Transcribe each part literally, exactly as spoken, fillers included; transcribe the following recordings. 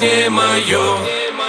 не мое.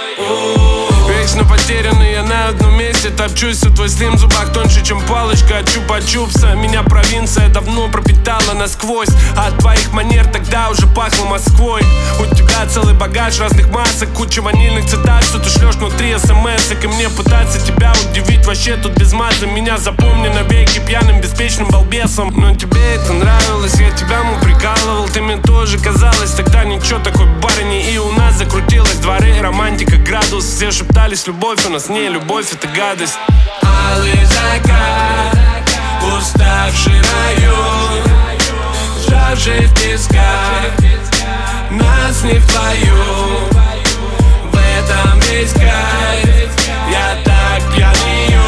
Вечно потерянный я на одном месте топчусь, а твой слим в зубах тоньше, чем палочка от чупа-чупса. Меня провинция давно пропитала насквозь, а от твоих манер тогда уже пахло Москвой. У тебя целый багаж разных масок, куча ванильных цитат, что ты шлешь внутри смс-ок. И мне пытаться тебя удивить вообще тут без мата. Меня запомни навеки пьяным, беспечным балбесом. Но тебе это нравилось, я тебя му прикалывал. Ты мне тоже казалось тогда ничего такой барыни. И у нас закрутилось дворы, романтика, градус. Все шептались любовь, у нас не любовь, это гадость. Алый закат, уставший район, сжавший в тисках нас не вдвоем. В этом весь кайф, я так пьянею,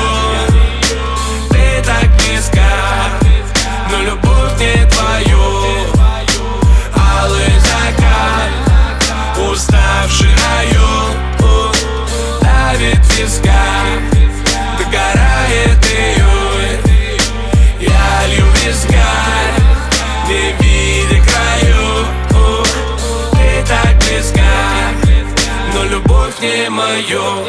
ты так близка, но любовь не твою. Алый закат, уставший район, давит в висках, догорает июль. Я лью вискарь, не видя краю. Ты так близка, но любовь не мое.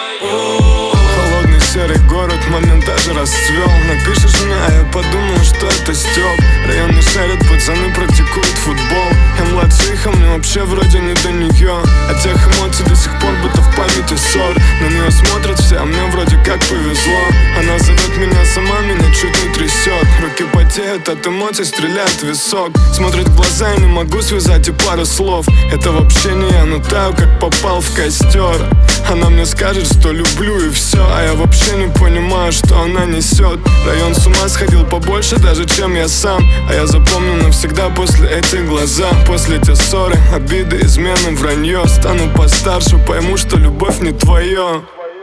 Холодный серый город, момент даже расцвел. Напишешь мне, а я подумал, что это стёб. Район не шарит, пацаны практикуют футбол. Я младше их, а мне вообще вроде не до неё. От тех эмоций до сих пор будто в памяти ссор. На неё смотрят все, а мне вроде как повезло. Она зовет меня сама, меня чуть не трясет. Руки потеют от эмоций, стреляет в висок. Смотрит в глаза, я не могу связать и пару слов. Это вообще не я, но таю, как попал в костер. Она мне скажет, что люблю и все, а я вообще не понимаю, что она несет. Район с ума сходил побольше даже, чем я сам. А я запомню навсегда после этих глаза. После те ссоры, обиды, измены, вранье. Стану постарше, пойму, что любовь не твое.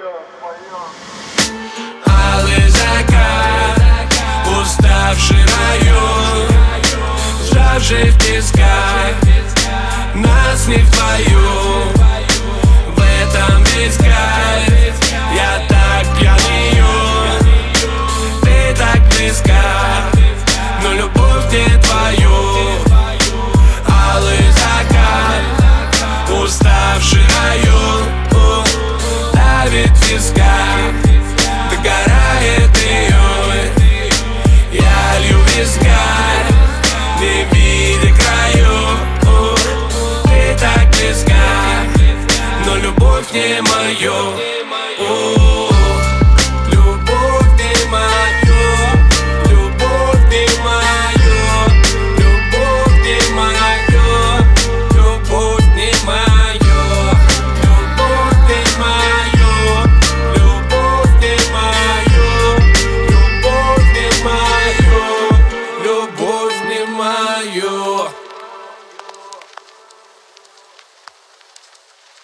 Алый закат, уставший район, сжавший в тисках нас не вдвоем. В этом весь кайф, я так пьянею, ты так близка, но любовь не твою. Алый закат, уставший район, давит в висках, догорает июль. Я лью вискарь, не видя краю. Ты так близка, но любовь не мое.